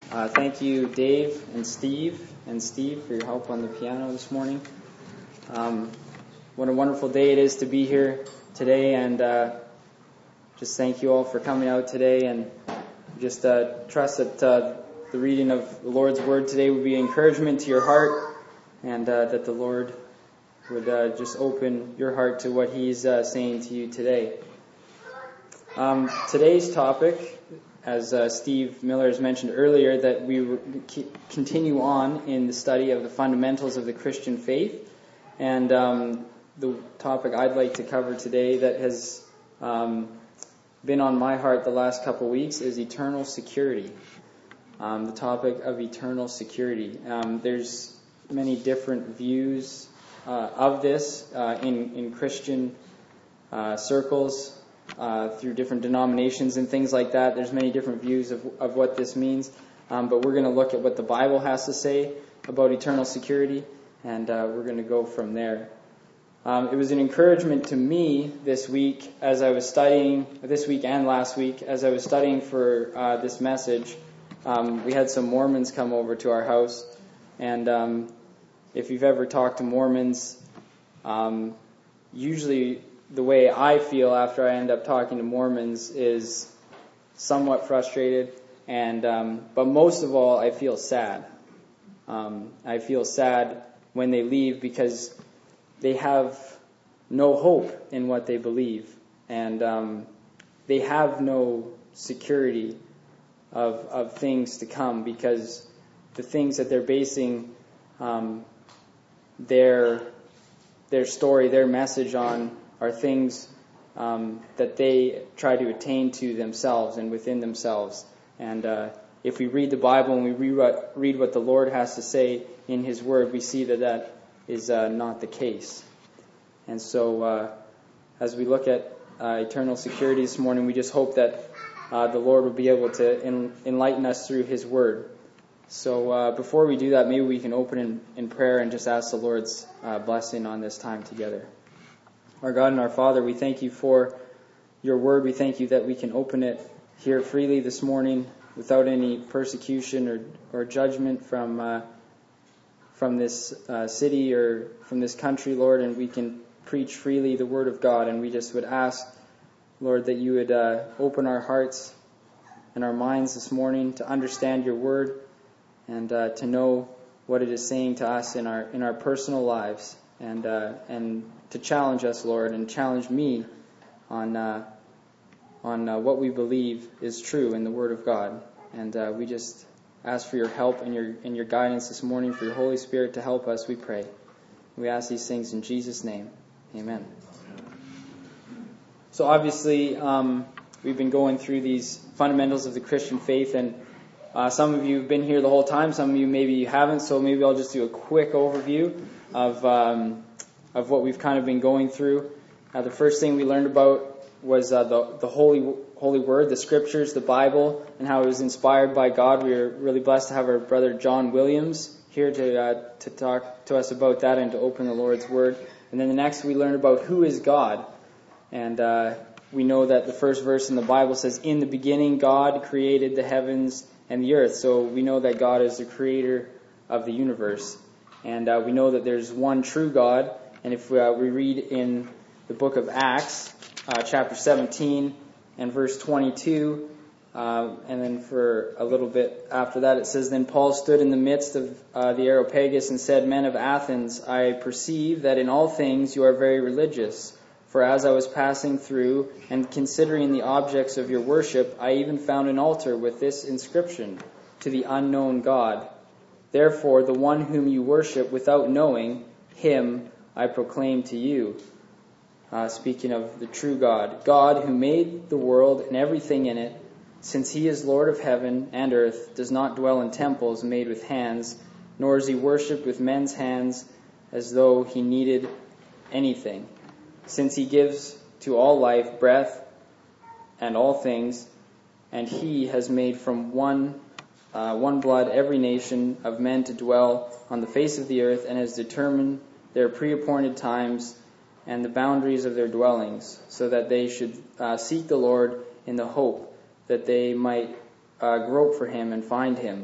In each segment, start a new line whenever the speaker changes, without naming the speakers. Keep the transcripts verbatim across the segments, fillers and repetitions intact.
Uh, thank you, Dave and Steve, and Steve for your help on the piano this morning. Um, what a wonderful day it is to be here today, and uh, just thank you all for coming out today, and just uh, trust that uh, the reading of the Lord's Word today will be an encouragement to your heart, and uh, that the Lord would uh, just open your heart to what He's uh, saying to you today. Um, today's topic, as uh, Steve Miller has mentioned earlier, that we re- continue on in the study of the fundamentals of the Christian faith. And um, the topic I'd like to cover today that has um, been on my heart the last couple of weeks is eternal security. Um, the topic of eternal security. Um, there's many different views uh, of this uh, in, in Christian uh, circles. Uh, through different denominations and things like that. There's many different views of, of what this means, um, but we're going to look at what the Bible has to say about eternal security, and uh, we're going to go from there. Um, it was an encouragement to me this week as I was studying, this week and last week, as I was studying for uh, this message. Um, we had some Mormons come over to our house, and um, if you've ever talked to Mormons, um, usually the way I feel after I end up talking to Mormons is somewhat frustrated, and um, but most of all, I feel sad. Um, I feel sad when they leave because they have no hope in what they believe, and um, they have no security of of things to come, because the things that they're basing um, their their story, their message on, are things um, that they try to attain to themselves and within themselves. And uh, if we read the Bible and we re- read what the Lord has to say in His Word, we see that that is uh, not the case. And so uh, as we look at uh, eternal security this morning, we just hope that uh, the Lord will be able to en- enlighten us through His Word. So uh, before we do that, maybe we can open in, in prayer and just ask the Lord's uh, blessing on this time together. Our God and our Father, we thank you for your word. We thank you that we can open it here freely this morning without any persecution or, or judgment from uh, from this uh, city or from this country, Lord, and we can preach freely the word of God. And we just would ask, Lord, that you would uh, open our hearts and our minds this morning to understand your word and uh, to know what it is saying to us in our in our personal lives, and uh, and to challenge us, Lord, and challenge me on uh, on uh, what we believe is true in the Word of God. And uh, we just ask for your help and your and your guidance this morning, for your Holy Spirit to help us, we pray. We ask these things in Jesus' name. Amen. So obviously, um, we've been going through these fundamentals of the Christian faith, and uh, some of you have been here the whole time, some of you maybe you haven't, so maybe I'll just do a quick overview of um, of what we've kind of been going through. Uh, the first thing we learned about was uh, the the Holy Holy Word, the Scriptures, the Bible, and how it was inspired by God. We are really blessed to have our brother John Williams here to uh, to talk to us about that and to open the Lord's Word. And then the next we learned about who is God. And uh, we know that the first verse in the Bible says, "In the beginning God created the heavens and the earth." So we know that God is the creator of the universe. And uh, we know that there's one true God. And if we, uh, we read in the book of Acts, uh, chapter seventeen and verse twenty-two, uh, and then for a little bit after that it says, "Then Paul stood in the midst of uh, the Areopagus and said, 'Men of Athens, I perceive that in all things you are very religious. For as I was passing through and considering the objects of your worship, I even found an altar with this inscription, to the unknown God. Therefore, the one whom you worship without knowing, him I proclaim to you.'" Uh, speaking of the true God. "God, who made the world and everything in it, since he is Lord of heaven and earth, does not dwell in temples made with hands, nor is he worshipped with men's hands as though he needed anything. Since he gives to all life, breath, and all things, and he has made from one uh, one blood every nation of men to dwell on the face of the earth, and has determined their pre-appointed times and the boundaries of their dwellings, so that they should uh, seek the Lord in the hope that they might uh, grope for him and find him,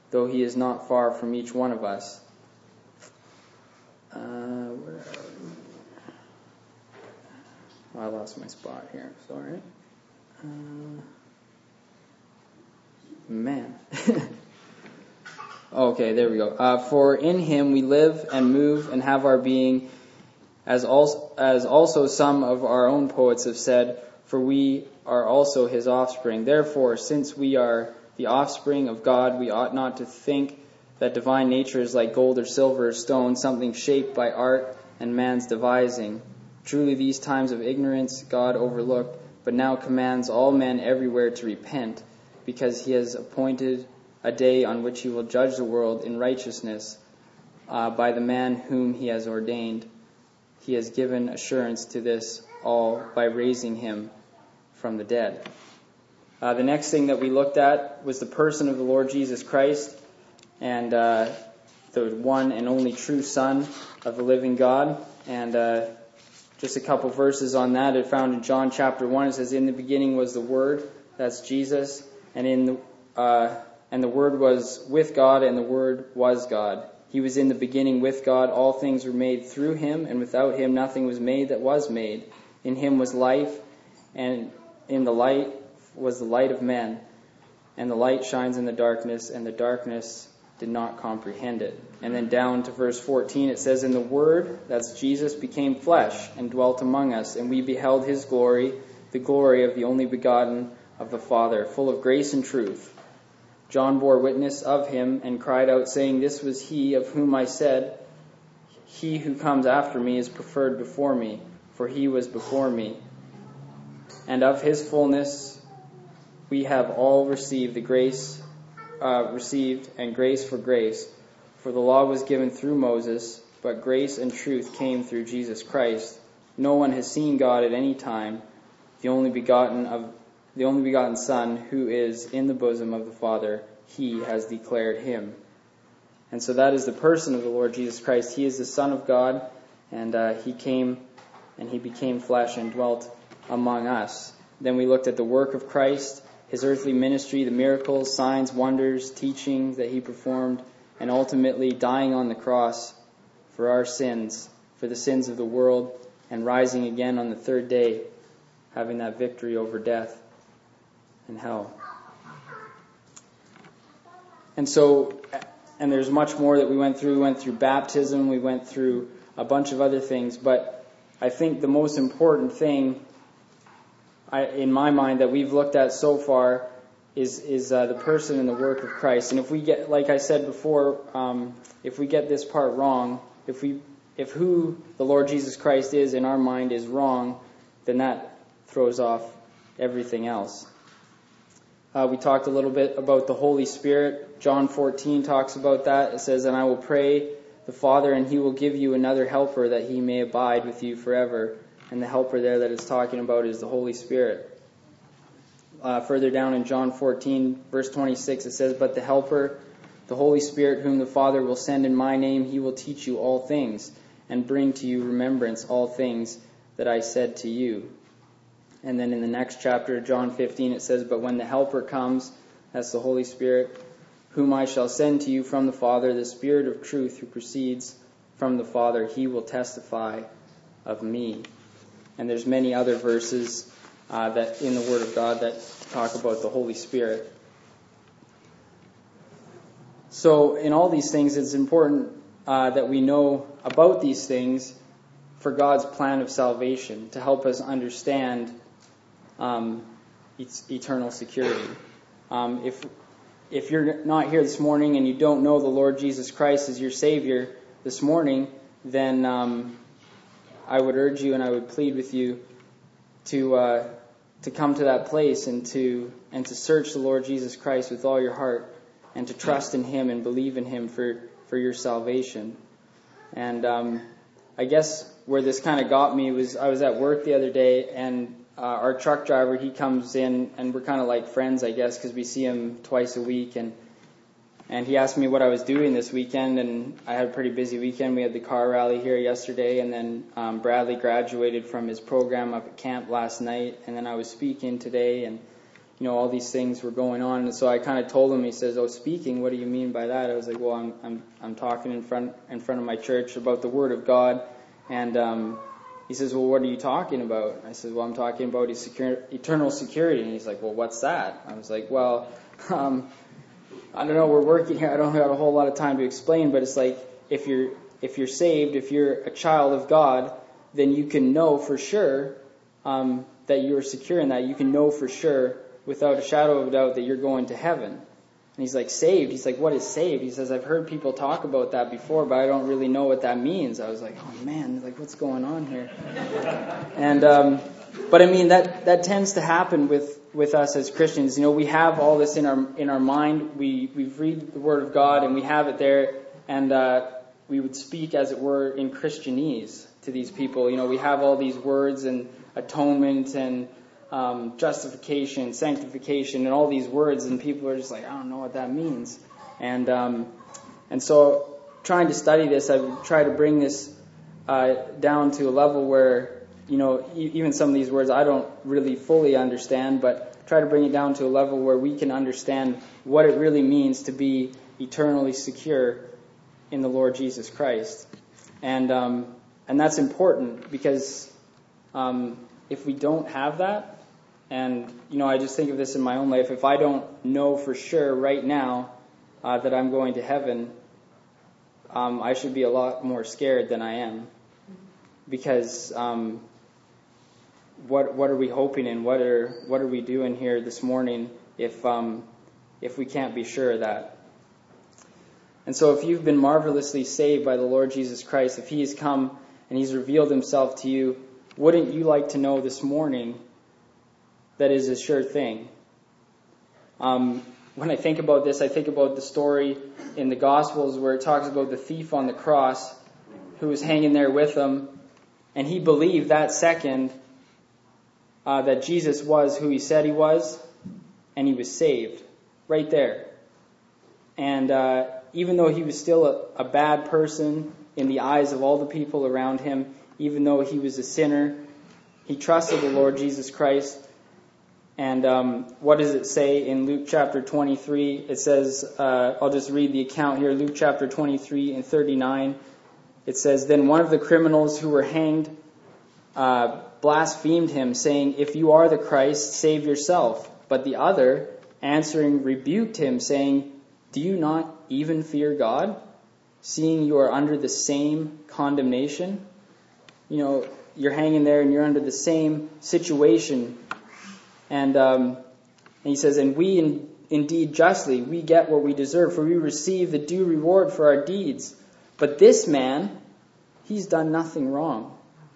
though he is not far from each one of us. Uh, where are we? Oh, I lost my spot here. Sorry. Uh, man. Okay, there we go. Uh, for in him we live and move and have our being, as also, as also some of our own poets have said, for we are also his offspring. Therefore, since we are the offspring of God, we ought not to think that divine nature is like gold or silver or stone, something shaped by art and man's devising. Truly these times of ignorance God overlooked, but now commands all men everywhere to repent, because he has appointed a day on which he will judge the world in righteousness uh, by the man whom he has ordained. He has given assurance to this all by raising him from the dead. Uh, the next thing that we looked at was the person of the Lord Jesus Christ, and uh, the one and only true Son of the living God. And uh, just a couple verses on that. It found in John chapter one. It says, "In the beginning was the Word," that's Jesus, and in the uh, and the Word was with God, and the Word was God. He was in the beginning with God. All things were made through him, and without him nothing was made that was made. In him was life, and in the light was the light of men. And the light shines in the darkness, and the darkness did not comprehend it. And then down to verse fourteen, it says, "And the Word," that's Jesus, "became flesh and dwelt among us, and we beheld his glory, the glory of the only begotten of the Father, full of grace and truth. John bore witness of him and cried out, saying, This was he of whom I said, He who comes after me is preferred before me, for he was before me. And of his fullness we have all received the grace, uh, received and grace for grace. For the law was given through Moses, but grace and truth came through Jesus Christ. No one has seen God at any time, the only begotten of the only begotten Son, who is in the bosom of the Father, he has declared him." And so that is the person of the Lord Jesus Christ. He is the Son of God, and uh, he came and he became flesh and dwelt among us. Then we looked at the work of Christ, his earthly ministry, the miracles, signs, wonders, teaching that he performed, and ultimately dying on the cross for our sins, for the sins of the world, and rising again on the third day, having that victory over death and hell. And so, and there's much more that we went through. We went through baptism, we went through a bunch of other things, but I think the most important thing I, in my mind that we've looked at so far is is uh, the person and the work of Christ. And if we get, like I said before, um, if we get this part wrong, if we if who the Lord Jesus Christ is in our mind is wrong, then that throws off everything else. Uh, we talked a little bit about the Holy Spirit. John fourteen talks about that. It says, "And I will pray the Father, and he will give you another helper, that he may abide with you forever." And the helper there that it's talking about is the Holy Spirit. Uh, further down in John fourteen, verse twenty-six, it says, "But the helper, the Holy Spirit, whom the Father will send in my name, he will teach you all things, and bring to you remembrance all things that I said to you." And then in the next chapter, John fifteen, it says, "But when the Helper comes," that's the Holy Spirit, "whom I shall send to you from the Father, the Spirit of truth who proceeds from the Father, he will testify of me." And there's many other verses uh, that in the Word of God that talk about the Holy Spirit. So in all these things, it's important uh, that we know about these things for God's plan of salvation, to help us understand um, its eternal security. Um, if if you're not here this morning and you don't know the Lord Jesus Christ as your Savior this morning, then um, I would urge you and I would plead with you to uh, to come to that place and to and to search the Lord Jesus Christ with all your heart, and to trust in Him and believe in Him for, for your salvation. And um, I guess where this kind of got me was I was at work the other day, and uh, our truck driver, he comes in, and we're kind of like friends, I guess, because we see him twice a week, and and he asked me what I was doing this weekend, and I had a pretty busy weekend. We had the car rally here yesterday, and then um, Bradley graduated from his program up at camp last night, and then I was speaking today, and you know, all these things were going on. And so I kind of told him, he says, oh, speaking, what do you mean by that? I was like, well, I'm I'm I'm talking in front in front of my church about the Word of God. And um, he says, well, what are you talking about? I said, well, I'm talking about his secure, eternal security. And he's like, well, what's that? I was like, well, um, I don't know, we're working here. I don't have a whole lot of time to explain, but it's like, if you're if you're saved, if you're a child of God, then you can know for sure um, that you're secure in that. You can know for sure, without a shadow of a doubt, that you're going to heaven. And he's like, saved? He's like, what is saved? He says, I've heard people talk about that before, but I don't really know what that means. I was like, oh man, like what's going on here? And um, but I mean, that, that tends to happen with, with us as Christians. You know, we have all this in our in our mind. We we read the Word of God and we have it there, and uh, we would speak, as it were, in Christianese to these people. You know, we have all these words and atonement and Um, justification, sanctification, and all these words, and people are just like, I don't know what that means. And um, and so, trying to study this, I try to bring this uh, down to a level where, you know, e- even some of these words I don't really fully understand, but try to bring it down to a level where we can understand what it really means to be eternally secure in the Lord Jesus Christ. And um, and that's important, because um, if we don't have that, and, you know, I just think of this in my own life. If I don't know for sure right now uh, that I'm going to heaven, um, I should be a lot more scared than I am. Because um, what what are we hoping in? What are what are we doing here this morning if um, if we can't be sure of that? And so if you've been marvelously saved by the Lord Jesus Christ, if He has come and He's revealed Himself to you, wouldn't you like to know this morning that is a sure thing? Um, when I think about this, I think about the story in the Gospels where it talks about the thief on the cross who was hanging there with them, and he believed that second uh, that Jesus was who He said He was, and he was saved right there. And uh, even though he was still a, a bad person in the eyes of all the people around him, even though he was a sinner, he trusted the Lord Jesus Christ. And um, what does it say in Luke chapter twenty-three? It says, uh, I'll just read the account here, Luke chapter twenty-three and thirty-nine. It says, then one of the criminals who were hanged uh, blasphemed him, saying, if you are the Christ, save yourself. But the other, answering, rebuked him, saying, do you not even fear God, seeing you are under the same condemnation? You know, you're hanging there and you're under the same situation. And, um, and he says, and we in, indeed justly, we get what we deserve, for we receive the due reward for our deeds. But this man, he's done nothing wrong.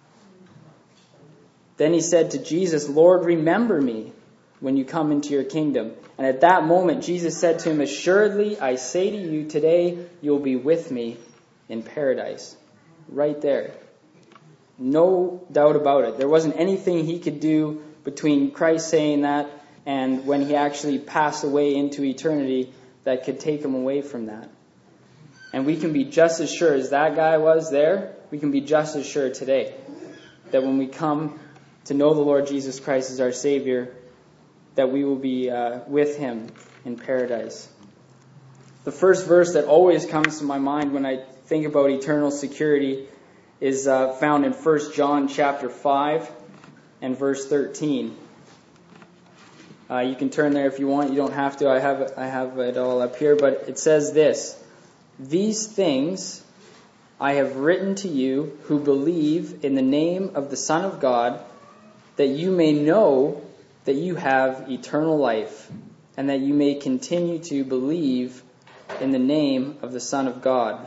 Then he said to Jesus, Lord, remember me when you come into your kingdom. And at that moment, Jesus said to him, assuredly, I say to you, today you'll be with me in paradise. Right there. No doubt about it. There wasn't anything he could do between Christ saying that and when he actually passed away into eternity that could take him away from that. And we can be just as sure as that guy was there, we can be just as sure today that when we come to know the Lord Jesus Christ as our Savior, that we will be uh, with Him in paradise. The first verse that always comes to my mind when I think about eternal security is uh, found in First John chapter five and verse thirteen. Uh, you can turn there if you want. You don't have to. I have I have it all up here. But it says this: these things I have written to you who believe in the name of the Son of God, that you may know that you have eternal life, and that you may continue to believe in the name of the Son of God.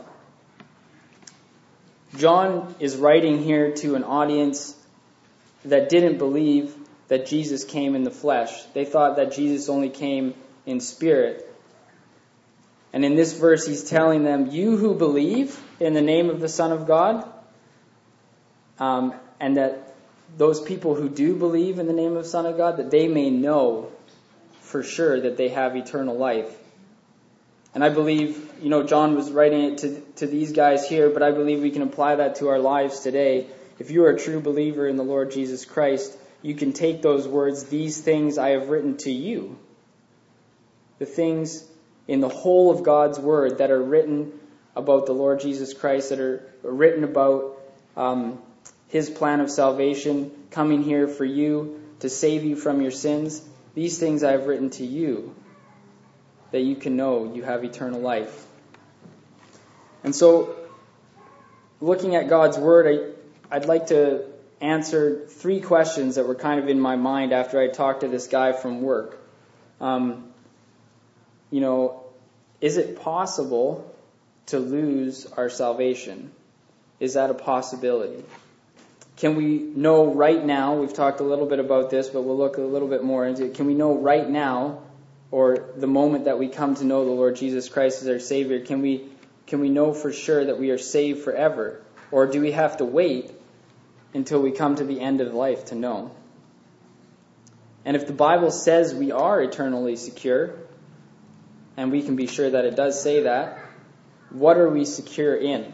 John is writing here to an audience that didn't believe that Jesus came in the flesh. They thought that Jesus only came in spirit. And in this verse, he's telling them, you who believe in the name of the Son of God, um, and that those people who do believe in the name of the Son of God, that they may know for sure that they have eternal life. And I believe, you know, John was writing it to, to these guys here, but I believe we can apply that to our lives today. If you are a true believer in the Lord Jesus Christ, you can take those words, these things I have written to you. The things in the whole of God's Word that are written about the Lord Jesus Christ, that are written about um, His plan of salvation, coming here for you to save you from your sins. These things I have written to you, that you can know you have eternal life. And so, looking at God's Word, I, I'd like to answer three questions that were kind of in my mind after I talked to this guy from work. Um, you know, is it possible to lose our salvation? Is that a possibility? Can we know right now, we've talked a little bit about this, but we'll look a little bit more into it. Can we know right now, or the moment that we come to know the Lord Jesus Christ as our Savior, can we can we know for sure that we are saved forever? Or do we have to wait until we come to the end of life to know? And if the Bible says we are eternally secure, and we can be sure that it does say that, what are we secure in?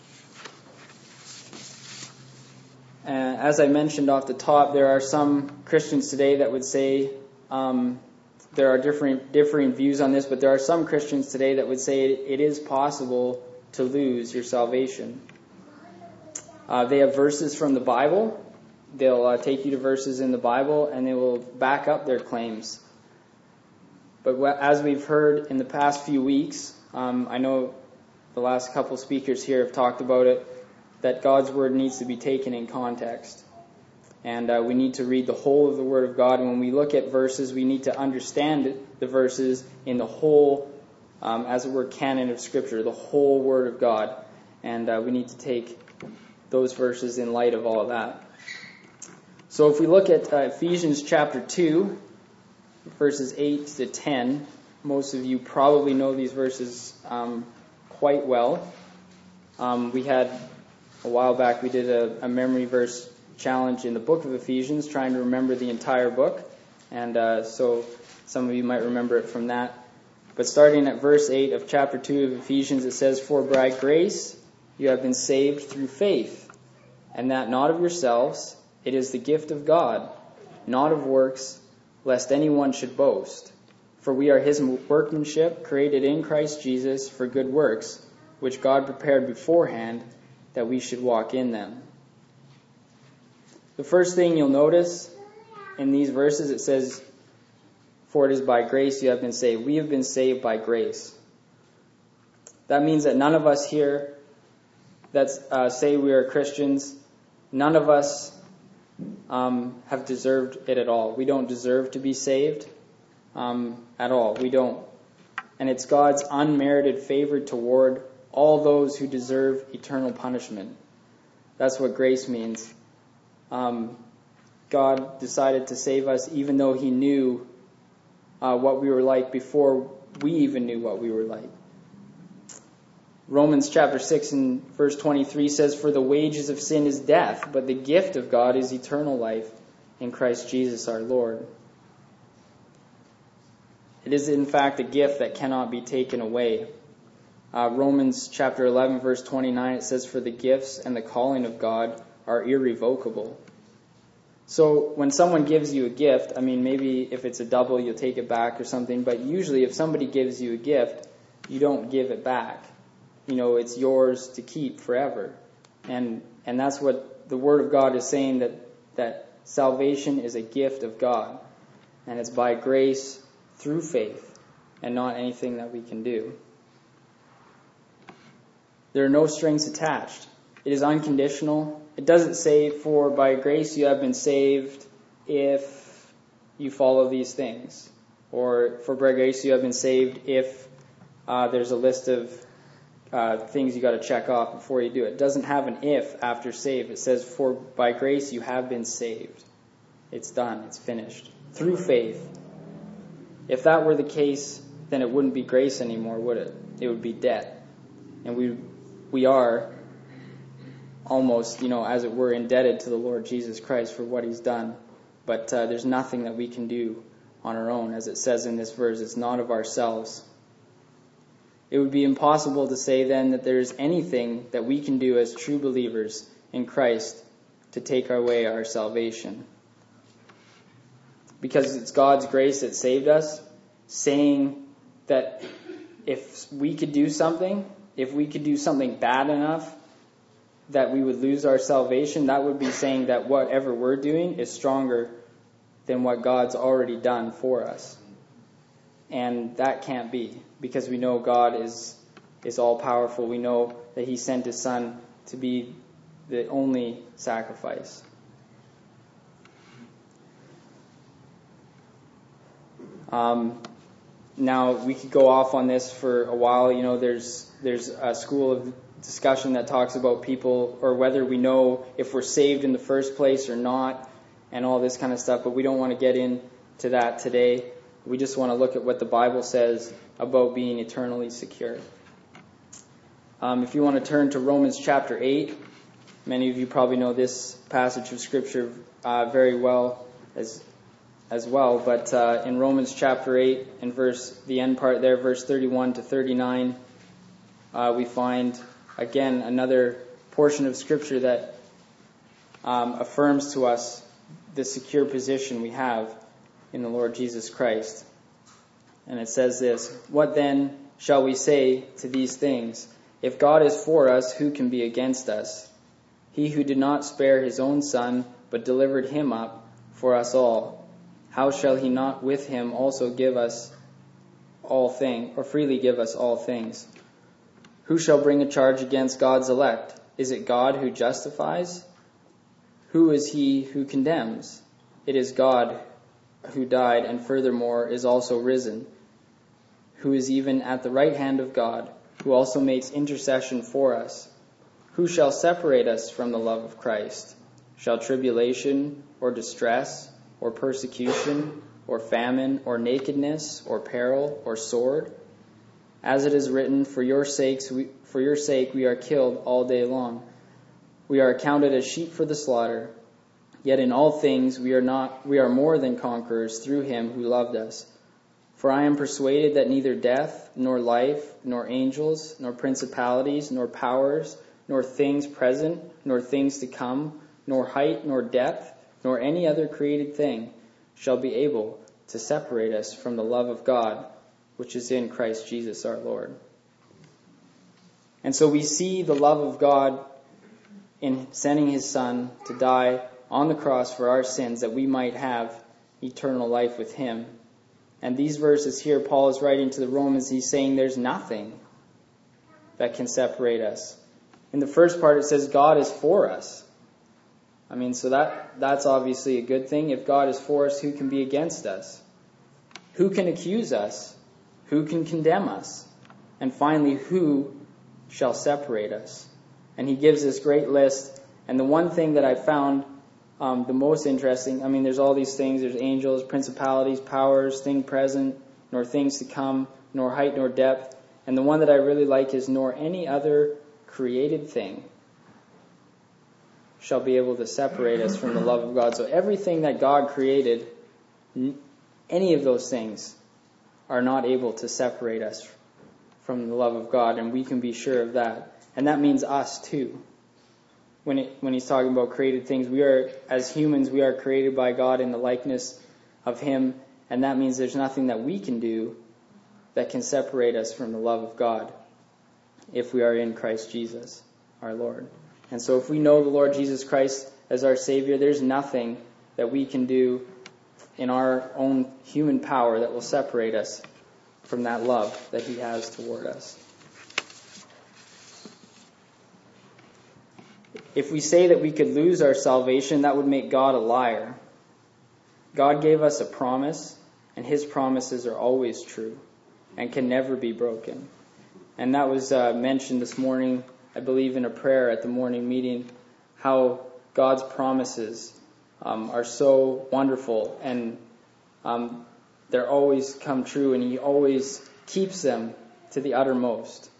And as I mentioned off the top, there are some Christians today that would say, um, there are different differing views on this, but there are some Christians today that would say it, it is possible to lose your salvation. Uh, they have verses from the Bible. They'll uh, take you to verses in the Bible, and they will back up their claims. But as we've heard in the past few weeks, um, I know the last couple speakers here have talked about it, that God's Word needs to be taken in context. And uh, we need to read the whole of the Word of God. And when we look at verses, we need to understand the verses in the whole, um, as it were, canon of Scripture, the whole Word of God. And uh, we need to take those verses in light of all of that. So if we look at uh, Ephesians chapter two, verses eight to ten, most of you probably know these verses um, quite well. Um, we had, a while back, we did a, a memory verse challenge in the book of Ephesians, trying to remember the entire book. And uh, so some of you might remember it from that. But starting at verse eight of chapter two of Ephesians, it says, "For by grace you have been saved through faith, and that not of yourselves, it is the gift of God, not of works, lest anyone should boast. For we are His workmanship, created in Christ Jesus for good works, which God prepared beforehand that we should walk in them." The first thing you'll notice in these verses, it says, "For it is by grace you have been saved." We have been saved by grace. That means that none of us here that uh, say we are Christians, none of us um, have deserved it at all. We don't deserve to be saved um, at all. We don't. And it's God's unmerited favor toward all those who deserve eternal punishment. That's what grace means. Um, God decided to save us even though He knew uh, what we were like before we even knew what we were like. Romans chapter six and verse twenty-three says, "For the wages of sin is death, but the gift of God is eternal life in Christ Jesus our Lord." It is in fact a gift that cannot be taken away. Uh, Romans chapter eleven verse twenty-nine, it says, "For the gifts and the calling of God are irrevocable." So when someone gives you a gift, I mean, maybe if it's a double, you'll take it back or something, but usually if somebody gives you a gift, you don't give it back. You know, it's yours to keep forever. And and that's what the Word of God is saying, that, that salvation is a gift of God. And it's by grace through faith and not anything that we can do. There are no strings attached. It is unconditional. It doesn't say, "For by grace you have been saved if you follow these things." Or, "For by grace you have been saved if uh, there's a list of uh, things you got to check off before you do it." It doesn't have an "if" after "saved." It says, "For by grace you have been saved." It's done. It's finished. Through faith. If that were the case, then it wouldn't be grace anymore, would it? It would be debt. And we we are almost, you know, as it were, indebted to the Lord Jesus Christ for what He's done. But uh, there's nothing that we can do on our own. As it says in this verse, it's not of ourselves. It would be impossible to say then that there's anything that we can do as true believers in Christ to take away our salvation. because it's God's grace that saved us, saying that if we could do something, if we could do something bad enough that we would lose our salvation, that would be saying that whatever we're doing is stronger than what God's already done for us. And that can't be, because we know God is is all powerful. We know that he sent his son to be the only sacrifice. Um, now we could go off on this for a while. You know, there's there's a school of discussion that talks about people, or whether we know if we're saved in the first place or not, and all this kind of stuff. But we don't want to get into that today. We just want to look at what the Bible says about being eternally secure. Um, if you want to turn to Romans chapter eight, many of you probably know this passage of Scripture uh, very well as as well. But uh, in Romans chapter eight, in verse the end part there, verse thirty-one to thirty-nine, uh, we find again another portion of Scripture that um, affirms to us the secure position we have in the Lord Jesus Christ. And it says this: "What then shall we say to these things? If God is for us, who can be against us? He who did not spare his own son, but delivered him up for us all, how shall he not with him also give us all things, or freely give us all things? Who shall bring a charge against God's elect? Is it God who justifies? Who is he who condemns? It is God who died, and furthermore is also risen, who is even at the right hand of God, who also makes intercession for us. Who shall separate us from the love of Christ? Shall tribulation, or distress, or persecution, or famine, or nakedness, or peril, or sword? As it is written, for your sakes, we, for your sake we are killed all day long. We are accounted as sheep for the slaughter. Yet in all things we are not we are more than conquerors through him who loved us. For I am persuaded that neither death, nor life, nor angels, nor principalities, nor powers, nor things present, nor things to come, nor height, nor depth, nor any other created thing shall be able to separate us from the love of God, which is in Christ Jesus our Lord." And so we see the love of God in sending his Son to die on the cross for our sins, that we might have eternal life with him. And these verses here, Paul is writing to the Romans, he's saying there's nothing that can separate us. In the first part it says God is for us. I mean, so that that's obviously a good thing. If God is for us, who can be against us? Who can accuse us? Who can condemn us? And finally, who shall separate us? And he gives this great list. And the one thing that I found Um, the most interesting, I mean, there's all these things. There's angels, principalities, powers, things present, nor things to come, nor height, nor depth. And the one that I really like is, nor any other created thing shall be able to separate us from the love of God. So everything that God created, any of those things are not able to separate us from the love of God. And we can be sure of that. And that means us too. When it, when he's talking about created things, we are, as humans, we are created by God in the likeness of him, and that means there's nothing that we can do that can separate us from the love of God if we are in Christ Jesus, our Lord. And so if we know the Lord Jesus Christ as our Savior, there's nothing that we can do in our own human power that will separate us from that love that he has toward us. If we say that we could lose our salvation, that would make God a liar. God gave us a promise, and his promises are always true and can never be broken. And that was uh, mentioned this morning, I believe, in a prayer at the morning meeting, how God's promises um, are so wonderful, and um, they're always come true, and he always keeps them to the uttermost.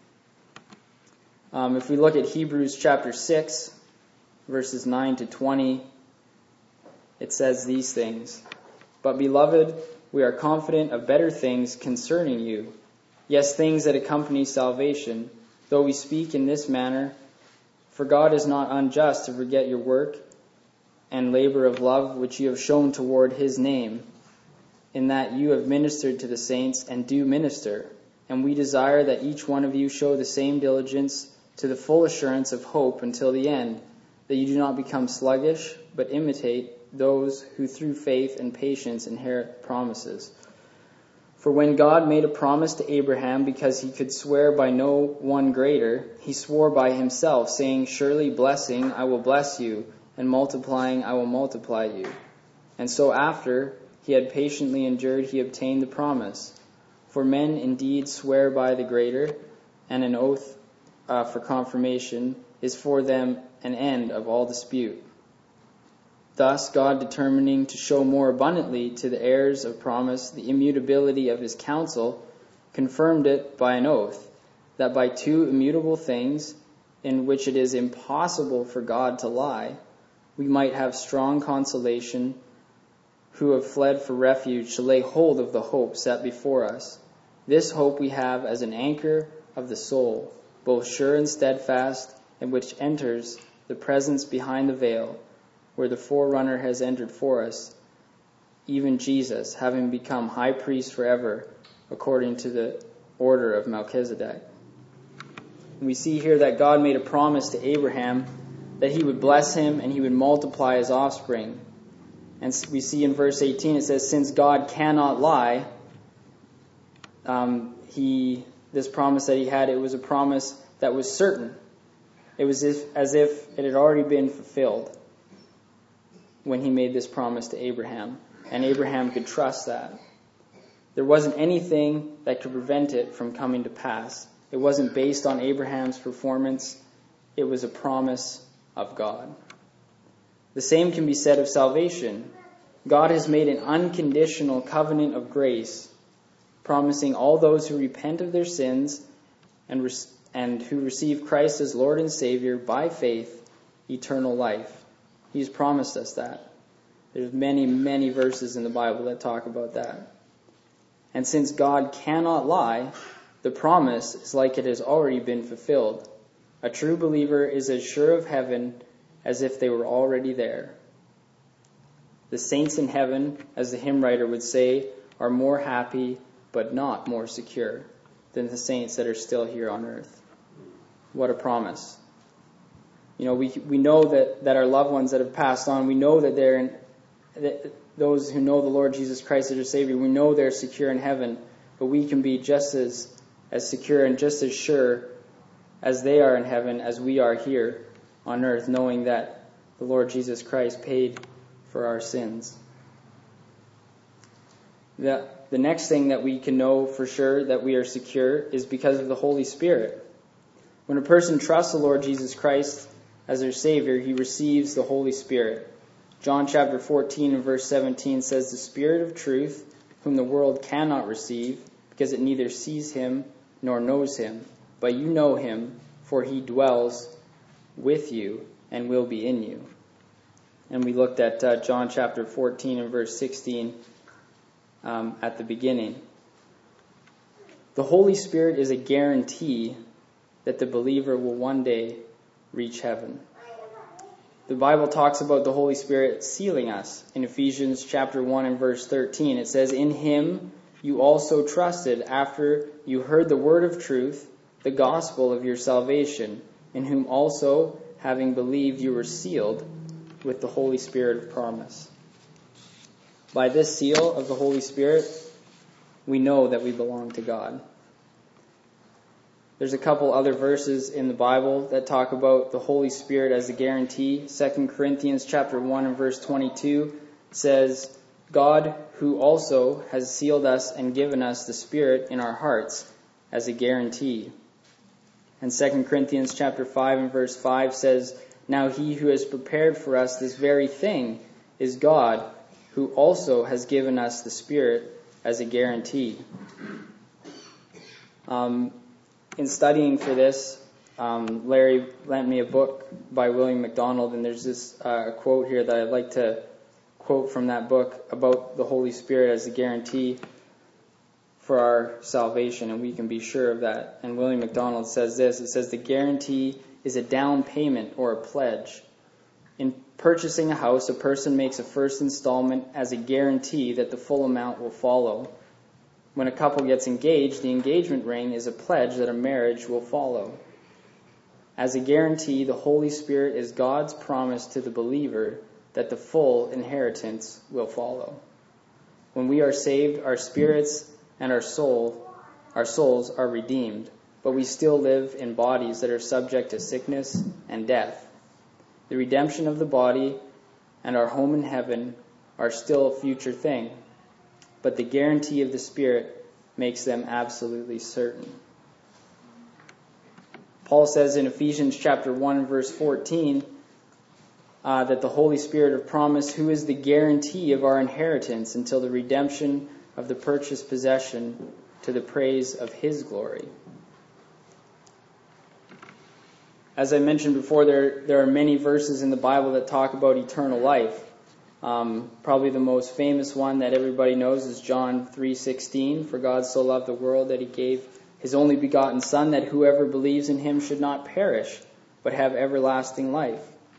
Um, if we look at Hebrews chapter six, verses nine to twenty, it says these things: "But beloved, we are confident of better things concerning you, yes, things that accompany salvation, though we speak in this manner. For God is not unjust to forget your work and labor of love which you have shown toward his name, in that you have ministered to the saints and do minister. And we desire that each one of you show the same diligence to the full assurance of hope until the end, that you do not become sluggish, but imitate those who through faith and patience inherit promises. For when God made a promise to Abraham, because he could swear by no one greater, he swore by himself, saying, surely blessing I will bless you, and multiplying I will multiply you. And so after he had patiently endured, he obtained the promise. For men indeed swear by the greater, and an oath uh, for confirmation is for them an end of all dispute. Thus, God, determining to show more abundantly to the heirs of promise the immutability of his counsel, confirmed it by an oath, that by two immutable things, in which it is impossible for God to lie, we might have strong consolation, who have fled for refuge, to lay hold of the hope set before us. This hope we have as an anchor of the soul, both sure and steadfast, and which enters the presence behind the veil, where the forerunner has entered for us, even Jesus, having become high priest forever, according to the order of Melchizedek. And we see here that God made a promise to Abraham that he would bless him and he would multiply his offspring. And we see in verse eighteen, it says, since God cannot lie, um, he this promise that he had, it was a promise that was certain. It was if, as if it had already been fulfilled when he made this promise to Abraham. And Abraham could trust that. There wasn't anything that could prevent it from coming to pass. It wasn't based on Abraham's performance. It was a promise of God. The same can be said of salvation. God has made an unconditional covenant of grace, promising all those who repent of their sins and, re- and who receive Christ as Lord and Savior by faith, eternal life. He's promised us that. There's many, many verses in the Bible that talk about that. And since God cannot lie, the promise is like it has already been fulfilled. A true believer is as sure of heaven as if they were already there. The saints in heaven, as the hymn writer would say, are more happy but not more secure than the saints that are still here on earth. What a promise. You know, we we know that, that our loved ones that have passed on, we know that they're in, that those who know the Lord Jesus Christ as their Savior, we know they're secure in heaven, but we can be just as, as secure and just as sure as they are in heaven as we are here on earth, knowing that the Lord Jesus Christ paid for our sins. The, the next thing that we can know for sure that we are secure is because of the Holy Spirit. When a person trusts the Lord Jesus Christ as their Savior, he receives the Holy Spirit. John chapter fourteen and verse seventeen says, the Spirit of truth, whom the world cannot receive, because it neither sees him nor knows him, but you know him, for he dwells with you and will be in you. And we looked at uh, John chapter fourteen and verse sixteen um, at the beginning. The Holy Spirit is a guarantee that the believer will one day reach heaven. The Bible talks about the Holy Spirit sealing us. In Ephesians chapter one and verse thirteen, it says, in him you also trusted after you heard the word of truth, the gospel of your salvation, in whom also, having believed, you were sealed with the Holy Spirit of promise. By this seal of the Holy Spirit, we know that we belong to God. There's a couple other verses in the Bible that talk about the Holy Spirit as a guarantee. Second Corinthians chapter one and verse twenty-two says, God, who also has sealed us and given us the Spirit in our hearts as a guarantee. And Second Corinthians chapter five and verse five says, now he who has prepared for us this very thing is God, who also has given us the Spirit as a guarantee. Um, in studying for this, um, Larry lent me a book by William MacDonald, and there's this uh, quote here that I'd like to quote from that book about the Holy Spirit as a guarantee for our salvation, and we can be sure of that. And William MacDonald says this, it says, the guarantee is a down payment or a pledge. In purchasing a house, a person makes a first installment as a guarantee that the full amount will follow. When a couple gets engaged, the engagement ring is a pledge that a marriage will follow. As a guarantee, the Holy Spirit is God's promise to the believer that the full inheritance will follow. When we are saved, our spirits and our soul, our souls are redeemed, but we still live in bodies that are subject to sickness and death. The redemption of the body and our home in heaven are still a future thing, but the guarantee of the Spirit makes them absolutely certain. Paul says in Ephesians chapter one, verse fourteen, uh, that the Holy Spirit of promise, who is the guarantee of our inheritance until the redemption of the purchased possession to the praise of His glory. As I mentioned before, there there are many verses in the Bible that talk about eternal life. Um, probably the most famous one that everybody knows is John three sixteen. For God so loved the world that He gave His only begotten Son, that whoever believes in Him should not perish, but have everlasting life.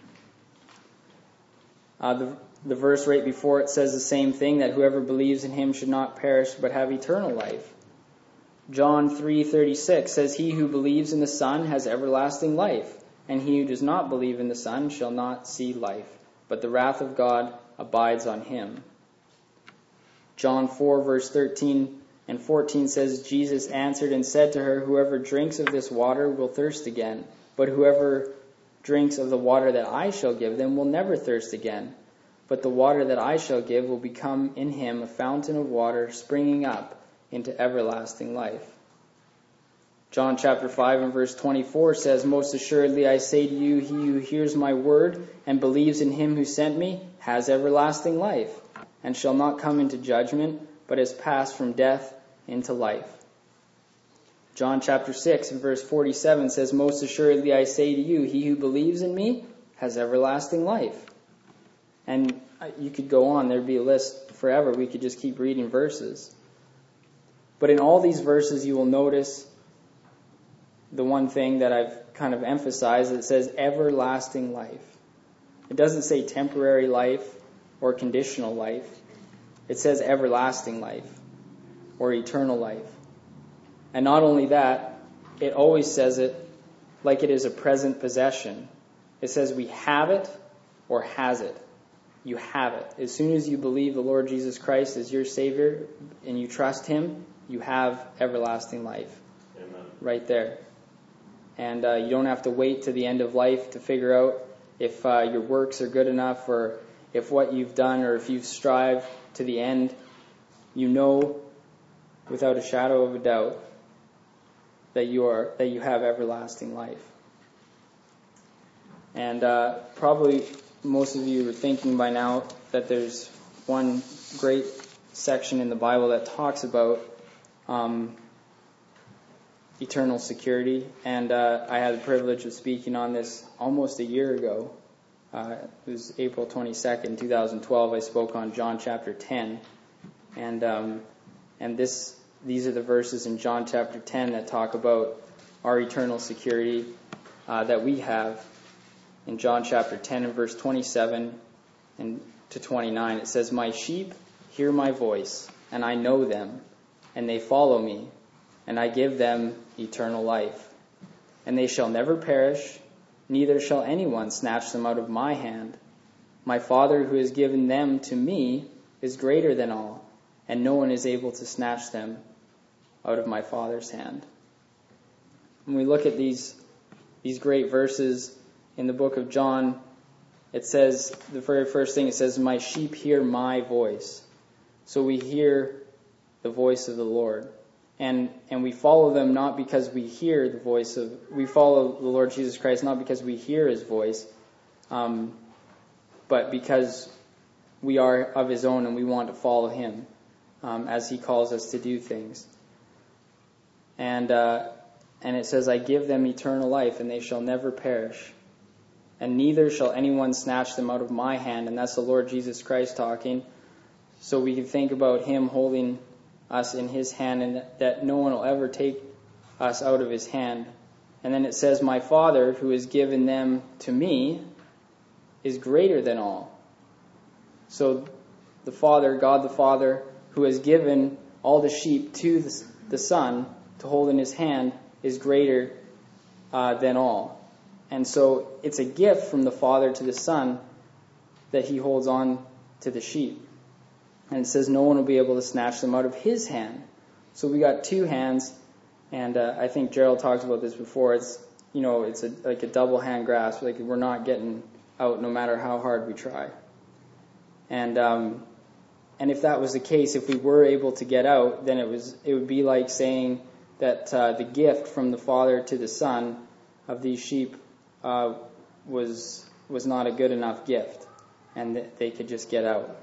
Uh, the, the verse right before it says the same thing, that whoever believes in Him should not perish, but have eternal life. John three thirty-six says, He who believes in the Son has everlasting life, and he who does not believe in the Son shall not see life, but the wrath of God abides on him. John four verse thirteen and fourteen says, Jesus answered and said to her, Whoever drinks of this water will thirst again, but whoever drinks of the water that I shall give them will never thirst again. But the water that I shall give will become in him a fountain of water springing up into everlasting life. John chapter five and verse twenty-four says, Most assuredly I say to you, he who hears my word and believes in him who sent me has everlasting life, and shall not come into judgment, but has passed from death into life. John chapter six and verse forty-seven says, Most assuredly I say to you, he who believes in me has everlasting life. And you could go on, there'd be a list forever. We could just keep reading verses. But in all these verses you will notice the one thing that I've kind of emphasized, it says everlasting life. It doesn't say temporary life or conditional life. It says everlasting life or eternal life. And not only that, it always says it like it is a present possession. It says we have it or has it. You have it. As soon as you believe the Lord Jesus Christ as your Savior and you trust Him, you have everlasting life. Amen. Right there. And uh, you don't have to wait to the end of life to figure out if uh, your works are good enough, or if what you've done, or if you've strived to the end. You know without a shadow of a doubt that you are that you have everlasting life. And uh, probably most of you are thinking by now that there's one great section in the Bible that talks about um, eternal security. And uh, I had the privilege of speaking on this almost a year ago. Uh, it was April twenty-second, twenty twelve. I spoke on John chapter ten. And um, and this these are the verses in John chapter ten that talk about our eternal security uh, that we have. In John chapter ten and verse twenty-seven and to twenty-nine, it says, My sheep hear my voice, and I know them, and they follow me, and I give them eternal life. And they shall never perish, neither shall anyone snatch them out of my hand. My Father who has given them to me is greater than all, and no one is able to snatch them out of my Father's hand. When we look at these these great verses in the book of John, it says, the very first thing it says, My sheep hear my voice. So we hear the voice of the Lord. And and we follow them not because we hear the voice of, we follow the Lord Jesus Christ not because we hear His voice, um, but because we are of His own and we want to follow Him um, as He calls us to do things. And uh, and it says, I give them eternal life, and they shall never perish. And neither shall anyone snatch them out of my hand. And that's the Lord Jesus Christ talking. So we can think about Him holding us in His hand, and that no one will ever take us out of His hand. And then it says, My Father, who has given them to me, is greater than all. So the Father, God the Father, who has given all the sheep to the, the Son to hold in his hand, is greater uh, than all. And so it's a gift from the Father to the Son that he holds on to the sheep. And it says no one will be able to snatch them out of his hand. So we got two hands, and uh, I think Gerald talked about this before. It's, you know, it's a, like a double hand grasp. Like we're not getting out no matter how hard we try. And um, and if that was the case, if we were able to get out, then it was it would be like saying that uh, the gift from the Father to the Son of these sheep uh, was was not a good enough gift, and that they could just get out.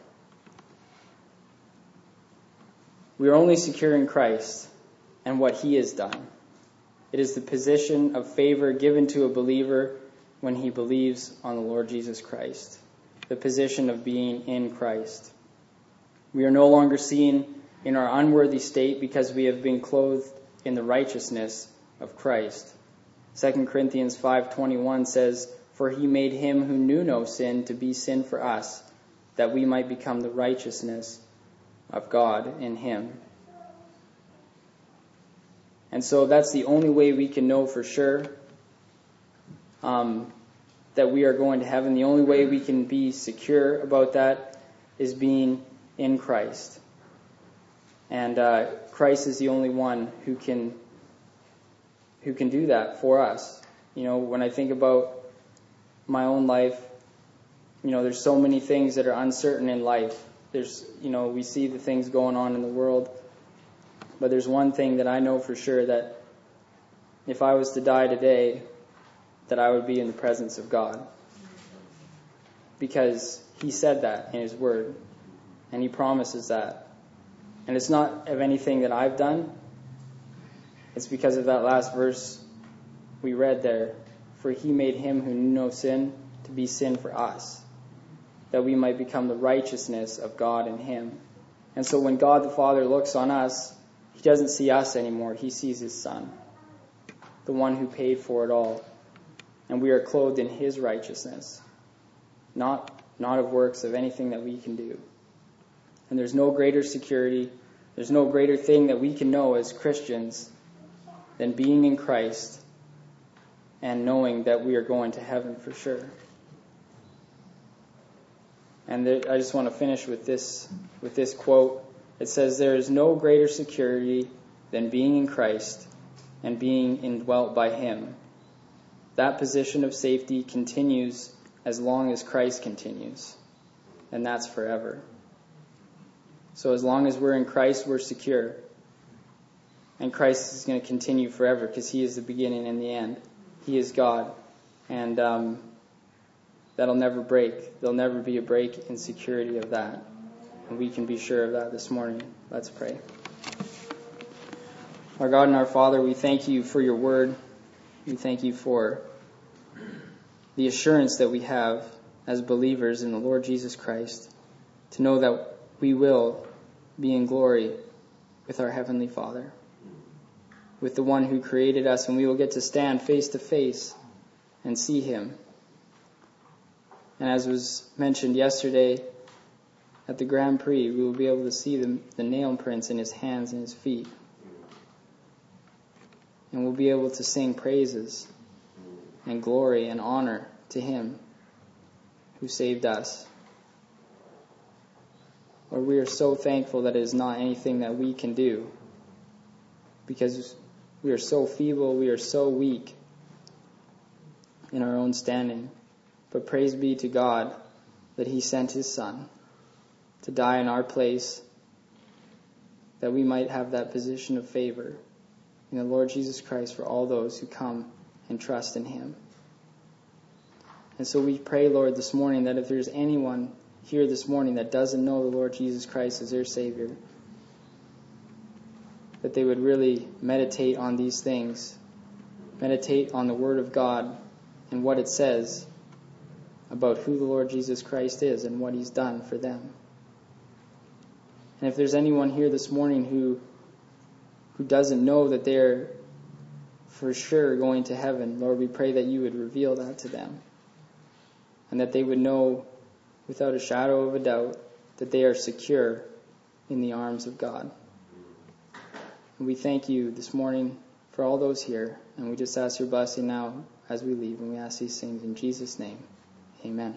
We are only secure in Christ and what he has done. It is the position of favor given to a believer when he believes on the Lord Jesus Christ. The position of being in Christ. We are no longer seen in our unworthy state because we have been clothed in the righteousness of Christ. Second Corinthians five twenty-one says, "For he made him who knew no sin to be sin for us, that we might become the righteousness of God in him." And so that's the only way we can know for sure um, that we are going to heaven. The only way we can be secure about that is being in Christ. And uh, Christ is the only one who can who can do that for us. You know, when I think about my own life, you know, there's so many things that are uncertain in life. There's, you know, we see the things going on in the world. But there's one thing that I know for sure, that if I was to die today, that I would be in the presence of God. Because he said that in his word. And he promises that. And it's not of anything that I've done. It's because of that last verse we read there. For he made him who knew no sin to be sin for us, that we might become the righteousness of God in him. And so when God the Father looks on us, he doesn't see us anymore. He sees his Son, the one who paid for it all. And we are clothed in his righteousness, not, not of works of anything that we can do. And there's no greater security, there's no greater thing that we can know as Christians than being in Christ and knowing that we are going to heaven for sure. And there, I just want to finish with this with this quote. It says, "There is no greater security than being in Christ and being indwelt by him. That position of safety continues as long as Christ continues, and that's forever." So as long as we're in Christ, we're secure. And Christ is going to continue forever because he is the beginning and the end. He is God. And um, that'll never break. There'll never be a break in security of that. And we can be sure of that this morning. Let's pray. Our God and our Father, we thank you for your word. We thank you for the assurance that we have as believers in the Lord Jesus Christ, to know that we will be in glory with our Heavenly Father, with the one who created us, and we will get to stand face to face and see him. And as was mentioned yesterday at the Grand Prix, we will be able to see the, the nail prints in his hands and his feet. And we'll be able to sing praises and glory and honor to him who saved us. Lord, we are so thankful that it is not anything that we can do, because we are so feeble, we are so weak in our own standing. But praise be to God that he sent his Son to die in our place, that we might have that position of favor in the Lord Jesus Christ for all those who come and trust in him. And so we pray, Lord, this morning that if there's anyone here this morning that doesn't know the Lord Jesus Christ as their Savior, that they would really meditate on these things, meditate on the Word of God and what it says about who the Lord Jesus Christ is and what he's done for them. And if there's anyone here this morning who who doesn't know that they're for sure going to heaven, Lord, we pray that you would reveal that to them and that they would know without a shadow of a doubt that they are secure in the arms of God. And we thank you this morning for all those here, and we just ask your blessing now as we leave, and we ask these things in Jesus' name. Amen.